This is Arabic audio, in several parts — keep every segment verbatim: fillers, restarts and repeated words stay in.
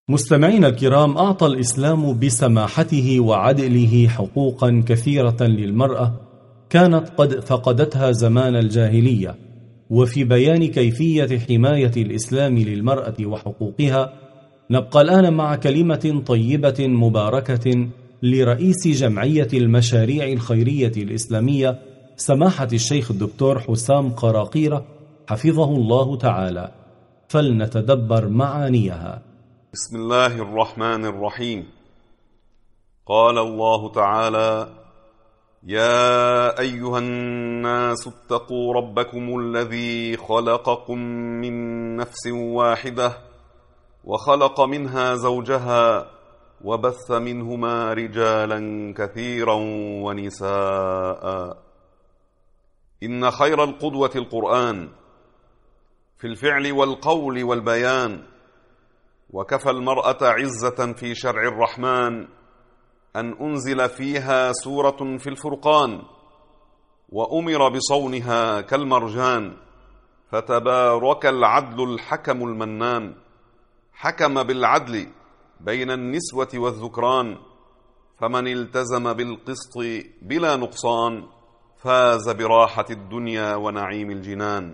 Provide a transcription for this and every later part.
مستمعينا الكرام، أعطى الإسلام بسماحته وعدله حقوقا كثيرة للمرأة كانت قد فقدتها زمان الجاهلية. وفي بيان كيفية حماية الإسلام للمرأة وحقوقها نبقى الآن مع كلمة طيبة مباركة لرئيس جمعية المشاريع الخيرية الإسلامية سماحة الشيخ الدكتور حسام قراقيرة حفظه الله تعالى، فلنتدبر معانيها. بسم الله الرحمن الرحيم. قال الله تعالى: يا أيها الناس اتقوا ربكم الذي خلقكم من نفس واحدة وخلق منها زوجها وبث منهما رجالا كثيرا ونساء. إن خير القدوة القرآن في الفعل والقول والبيان، وكفى المرأة عزة في شرع الرحمن أن أنزل فيها سورة في الفرقان وأمر بصونها كالمرجان. فتبارك العدل الحكم المنان، حكم بالعدل بين النسوة والذكران، فمن التزم بالقسط بلا نقصان فاز براحة الدنيا ونعيم الجنان.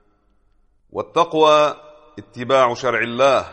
والتقوى اتباع شرع الله،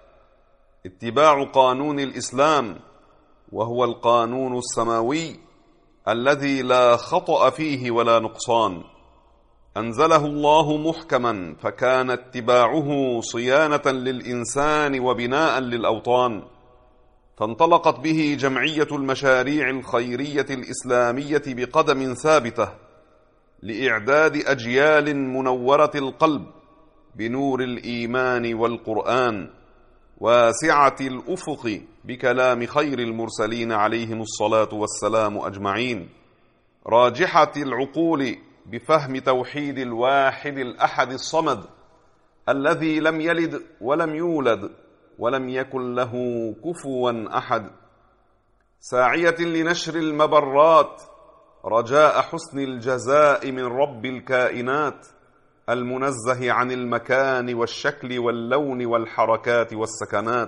اتباع قانون الإسلام، وهو القانون السماوي الذي لا خطأ فيه ولا نقصان. أنزله الله محكما، فكان اتباعه صيانة للإنسان وبناء للأوطان. فانطلقت به جمعية المشاريع الخيرية الإسلامية بقدم ثابتة لإعداد أجيال منورة القلب بنور الإيمان والقرآن، واسعة الأفق بكلام خير المرسلين عليهم الصلاة والسلام أجمعين، راجحة العقول بفهم توحيد الواحد الأحد الصمد الذي لم يلد ولم يولد ولم يكن له كفوا أحد، ساعية لنشر المبرات رجاء حسن الجزاء من رب الكائنات المنزه عن المكان والشكل واللون والحركات والسكنات.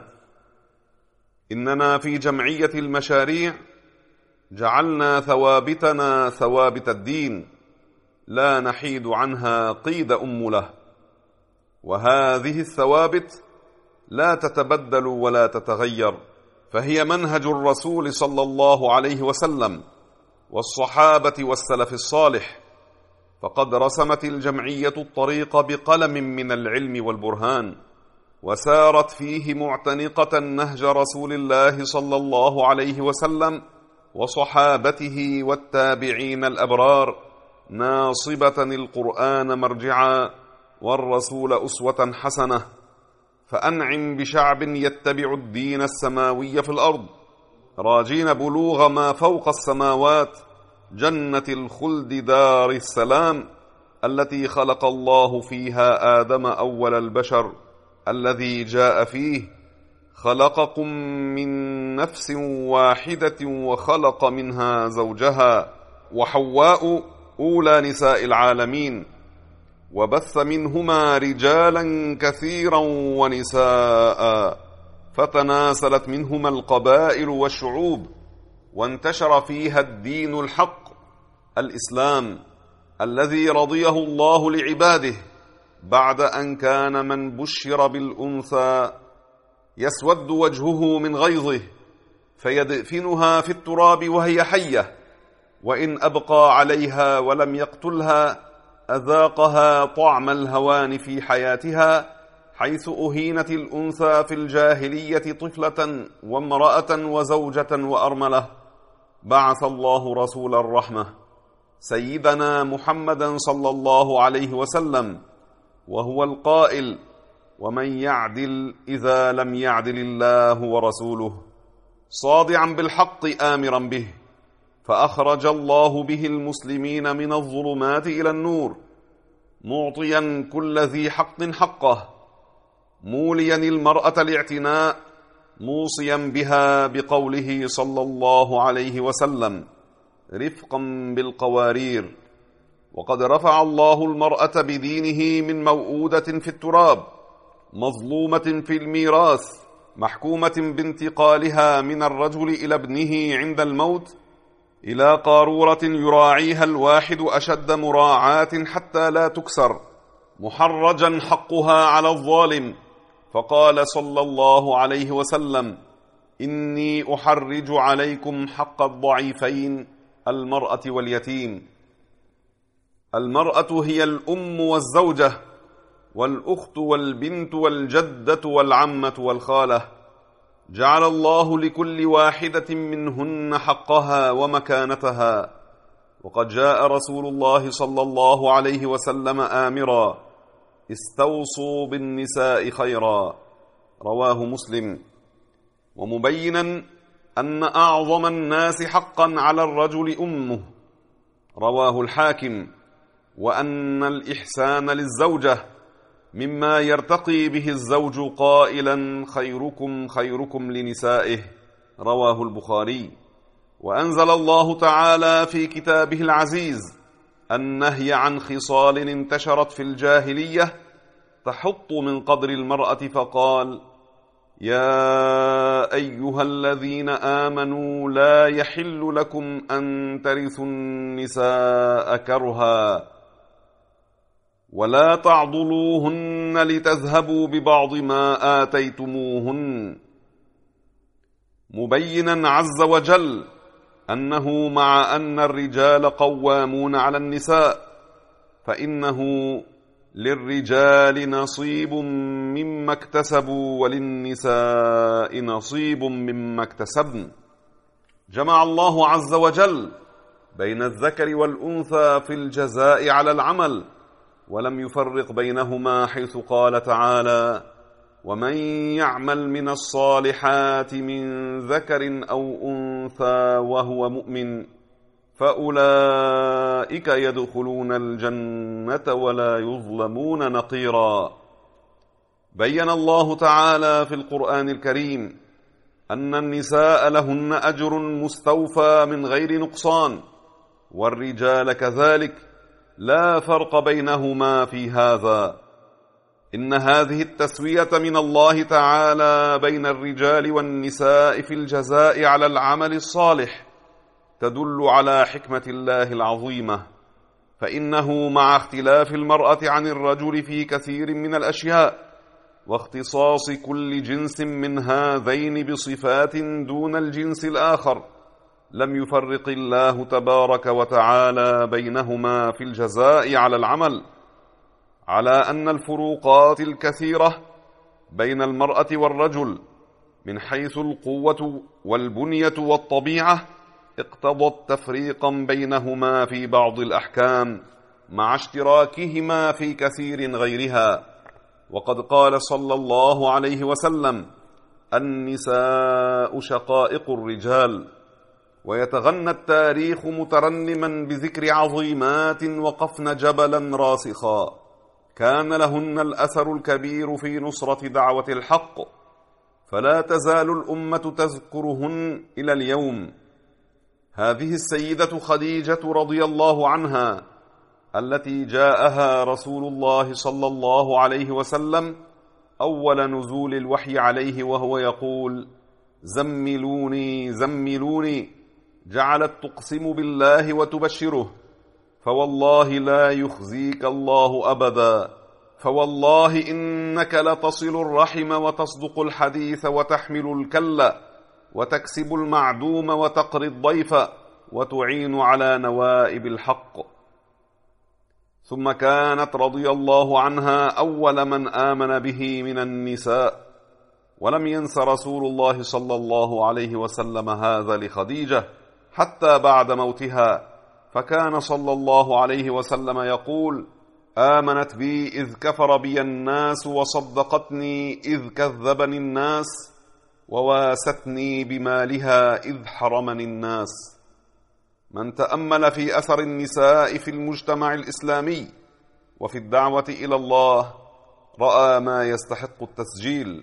إننا في جمعية المشاريع جعلنا ثوابتنا ثوابت الدين، لا نحيد عنها قيد أمله، وهذه الثوابت لا تتبدل ولا تتغير، فهي منهج الرسول صلى الله عليه وسلم والصحابة والسلف الصالح. فقد رسمت الجمعية الطريق بقلم من العلم والبرهان، وسارت فيه معتنقة نهج رسول الله صلى الله عليه وسلم وصحابته والتابعين الأبرار، ناصبة القرآن مرجعا والرسول أسوة حسنة. فأنعم بشعب يتبع الدين السماوي في الأرض، راجين بلوغ ما فوق السماوات، جنة الخلد دار السلام التي خلق الله فيها آدم أول البشر الذي جاء فيه: خلقكم من نفس واحدة وخلق منها زوجها، وحواء أولى نساء العالمين، وبث منهما رجالا كثيرا ونساء، فتناسلت منهما القبائل والشعوب، وانتشر فيها الدين الحق الإسلام الذي رضيه الله لعباده، بعد أن كان من بشر بالأنثى يسود وجهه من غيظه فيدفنها في التراب وهي حية، وإن أبقى عليها ولم يقتلها أذاقها طعم الهوان في حياتها، حيث أهينت الأنثى في الجاهلية طفلة وامرأة وزوجة وأرملة. بعث الله رسول الرحمة سيدنا محمدا صلى الله عليه وسلم، وهو القائل: ومن يعدل إذا لم يعدل الله ورسوله، صادعا بالحق آمرا به، فأخرج الله به المسلمين من الظلمات إلى النور، معطيا كل ذي حق حقه، موليا المرأة الاعتناء، موصيا بها بقوله صلى الله عليه وسلم: رفقا بالقوارير. وقد رفع الله المرأة بدينه من موؤودة في التراب، مظلومة في الميراث، محكومة بانتقالها من الرجل إلى ابنه عند الموت إلى قارورة يراعيها الواحد أشد مراعاة حتى لا تكسر، محرجا حقها على الظالم. فقال صلى الله عليه وسلم: إني أحرج عليكم حق الضعيفين، المرأة واليتيم. المرأة هي الأم والزوجة والأخت والبنت والجدة والعمة والخالة. جعل الله لكل واحدة منهن حقها ومكانتها. وقد جاء رسول الله صلى الله عليه وسلم آمرا: استوصوا بالنساء خيرا، رواه مسلم، ومبينا أن أعظم الناس حقا على الرجل أمه، رواه الحاكم، وأن الإحسان للزوجة مما يرتقي به الزوج قائلا: خيركم خيركم لنسائه، رواه البخاري. وأنزل الله تعالى في كتابه العزيز النهي عن خصال انتشرت في الجاهلية تحط من قدر المرأة، فقال: يا أيها الذين آمنوا لا يحل لكم أن ترثوا النساء كرها ولا تعضلوهن لتذهبوا ببعض ما آتيتموهن، مبينا عز وجل أنه مع أن الرجال قوامون على النساء فإنه للرجال نصيب مما اكتسبوا وللنساء نصيب مما اكتسبن. جمع الله عز وجل بين الذكر والأنثى في الجزاء على العمل، ولم يفرق بينهما، حيث قال تعالى: ومن يعمل من الصالحات من ذكر أو أنثى وهو مؤمن فأولئك يدخلون الجنة ولا يظلمون نقيرا. بين الله تعالى في القرآن الكريم أن النساء لهن أجر مستوفى من غير نقصان، والرجال كذلك، لا فرق بينهما في هذا. إن هذه التسوية من الله تعالى بين الرجال والنساء في الجزاء على العمل الصالح تدل على حكمة الله العظيمة، فإنه مع اختلاف المرأة عن الرجل في كثير من الأشياء، واختصاص كل جنس من هذين بصفات دون الجنس الآخر، لم يفرق الله تبارك وتعالى بينهما في الجزاء على العمل، على أن الفروقات الكثيرة بين المرأة والرجل من حيث القوة والبنية والطبيعة اقتضت تفريقا بينهما في بعض الأحكام مع اشتراكهما في كثير غيرها. وقد قال صلى الله عليه وسلم: النساء شقائق الرجال. ويتغنى التاريخ مترنما بذكر عظيمات وقفن جبلا راسخا كان لهن الأثر الكبير في نصرة دعوة الحق، فلا تزال الأمة تذكرهن إلى اليوم. هذه السيدة خديجة رضي الله عنها التي جاءها رسول الله صلى الله عليه وسلم أول نزول الوحي عليه وهو يقول: زملوني زملوني، جعلت تقسم بالله وتبشره: فوالله لا يخزيك الله أبدا، فوالله إنك لتصل الرحم وتصدق الحديث وتحمل الكل وتكسب المعدوم وتقري الضيف وتعين على نوائب الحق. ثم كانت رضي الله عنها أول من آمن به من النساء، ولم ينس رسول الله صلى الله عليه وسلم هذا لخديجة حتى بعد موتها، فكان صلى الله عليه وسلم يقول: آمنت بي إذ كفر بي الناس، وصدقتني إذ كذبني الناس، وواستني بمالها إذ حرمني الناس. من تأمل في أثر النساء في المجتمع الإسلامي وفي الدعوة إلى الله رأى ما يستحق التسجيل.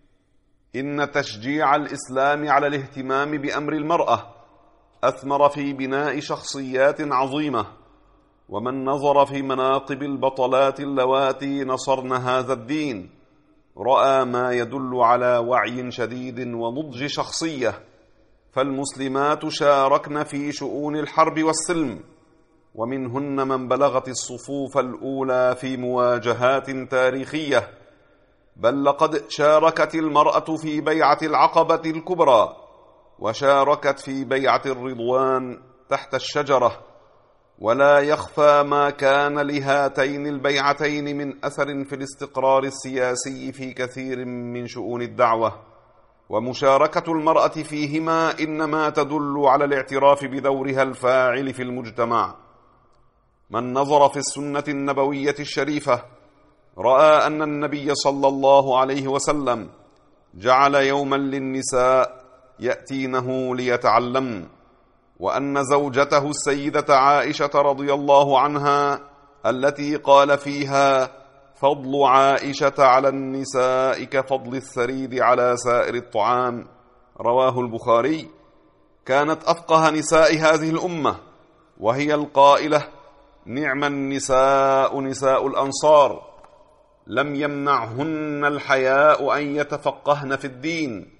إن تشجيع الإسلام على الاهتمام بأمر المرأة أثمر في بناء شخصيات عظيمة، ومن نظر في مناقب البطلات اللواتي نصرن هذا الدين رأى ما يدل على وعي شديد ونضج شخصية، فالمسلمات شاركن في شؤون الحرب والسلم، ومنهن من بلغت الصفوف الأولى في مواجهات تاريخية، بل لقد شاركت المرأة في بيعة العقبة الكبرى، وشاركت في بيعة الرضوان تحت الشجرة. ولا يخفى ما كان لهاتين البيعتين من أثر في الاستقرار السياسي في كثير من شؤون الدعوة، ومشاركة المرأة فيهما إنما تدل على الاعتراف بدورها الفاعل في المجتمع. من نظر في السنة النبوية الشريفة رأى أن النبي صلى الله عليه وسلم جعل يوما للنساء يأتينه ليتعلمن، وأن زوجته السيدة عائشة رضي الله عنها التي قال فيها: فضل عائشة على النساء كفضل الثريد على سائر الطعام، رواه البخاري، كانت أفقه نساء هذه الأمة، وهي القائلة: نعم النساء نساء الأنصار، لم يمنعهن الحياء أن يتفقهن في الدين.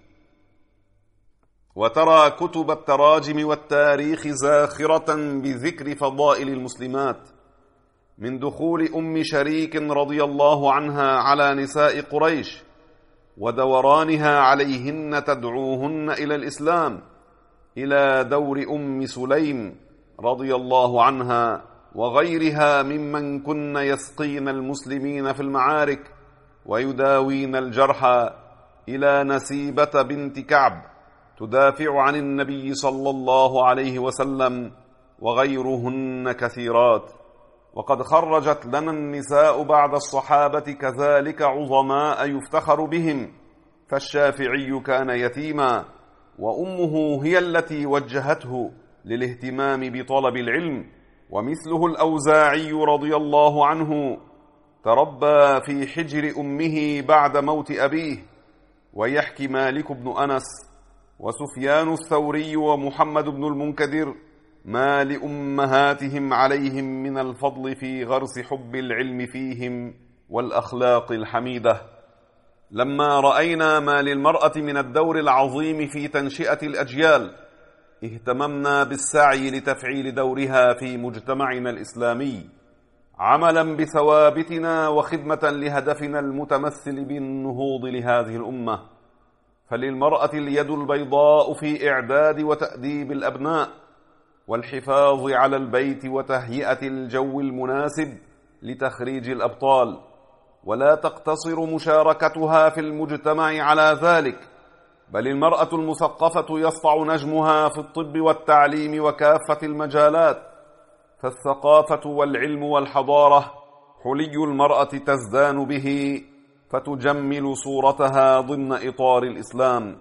وترى كتب التراجم والتاريخ زاخرة بذكر فضائل المسلمات، من دخول أم شريك رضي الله عنها على نساء قريش ودورانها عليهن تدعوهن إلى الإسلام، إلى دور أم سليم رضي الله عنها وغيرها ممن كن يسقين المسلمين في المعارك ويداوين الجرحى، إلى نسيبة بنت كعب تدافع عن النبي صلى الله عليه وسلم، وغيرهن كثيرات. وقد خرجت لنا النساء بعد الصحابة كذلك عظماء يفتخر بهم، فالشافعي كان يتيما، وأمه هي التي وجهته للاهتمام بطلب العلم، ومثله الأوزاعي رضي الله عنه تربى في حجر أمه بعد موت أبيه. ويحكي مالك بن أنس وسفيان الثوري ومحمد بن المنكدر ما لأمهاتهم عليهم من الفضل في غرس حب العلم فيهم والأخلاق الحميدة. لما رأينا ما للمرأة من الدور العظيم في تنشئة الأجيال، اهتممنا بالسعي لتفعيل دورها في مجتمعنا الإسلامي، عملا بثوابتنا وخدمة لهدفنا المتمثل بالنهوض لهذه الأمة. فللمرأة اليد البيضاء في إعداد وتأديب الأبناء، والحفاظ على البيت وتهيئة الجو المناسب لتخريج الأبطال، ولا تقتصر مشاركتها في المجتمع على ذلك، بل المرأة المثقفة يسطع نجمها في الطب والتعليم وكافة المجالات. فالثقافة والعلم والحضارة حلي المرأة تزدان به، فتجمل صورتها ضمن إطار الإسلام.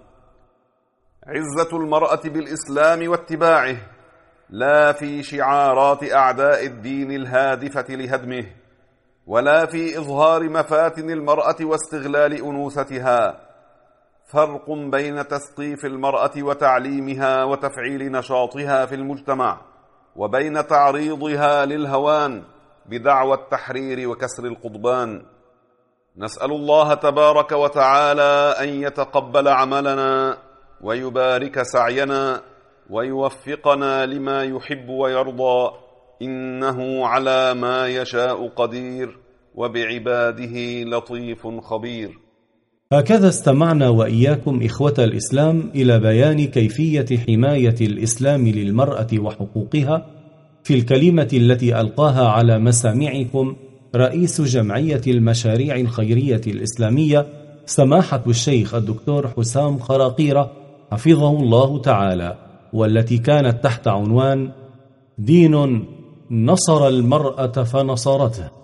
عزة المرأة بالإسلام واتباعه لا في شعارات أعداء الدين الهادفة لهدمه، ولا في إظهار مفاتن المرأة واستغلال أنوثتها. فرق بين تثقيف المرأة وتعليمها وتفعيل نشاطها في المجتمع، وبين تعريضها للهوان بدعوى التحرير وكسر القضبان. نسأل الله تبارك وتعالى أن يتقبل عملنا ويبارك سعينا ويوفقنا لما يحب ويرضى، إنه على ما يشاء قدير، وبعباده لطيف خبير. هكذا استمعنا وإياكم إخوة الإسلام إلى بيان كيفية حماية الإسلام للمرأة وحقوقها في الكلمة التي ألقاها على مسامعكم رئيس جمعية المشاريع الخيرية الإسلامية سماحة الشيخ الدكتور حسام خراقيرة حفظه الله تعالى، والتي كانت تحت عنوان: دين نصر المرأة فنصرته.